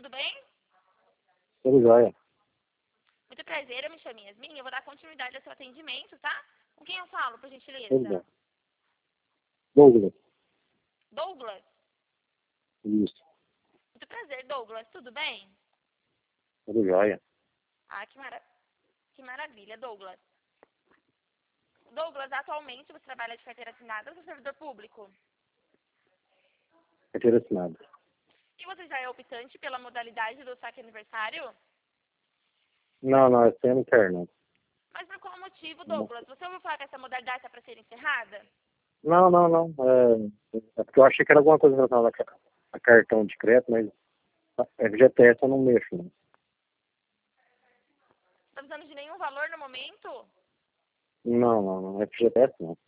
tudo bem? Tudo jóia. Muito prazer, eu me chamo Yasmin, eu vou dar continuidade ao seu atendimento, tá? Com quem eu falo, por Tudo gentileza? bem. Douglas. Douglas? Isso. Muito prazer, Douglas, tudo bem? Tudo jóia. Ah, que maravilha, Douglas. Douglas, atualmente você trabalha de carteira assinada ou é servidor público? Carteira assinada. E você já é optante pela modalidade do saque aniversário? Não, esse eu não quero, não. Mas por qual motivo, Douglas? Você ouviu falar que essa modalidade está para ser encerrada? Não. É porque eu achei que era alguma coisa relacionada a cartão de crédito, mas FGTS eu não mexo, não. Não está precisando de nenhum valor no momento? Não. FGTS não.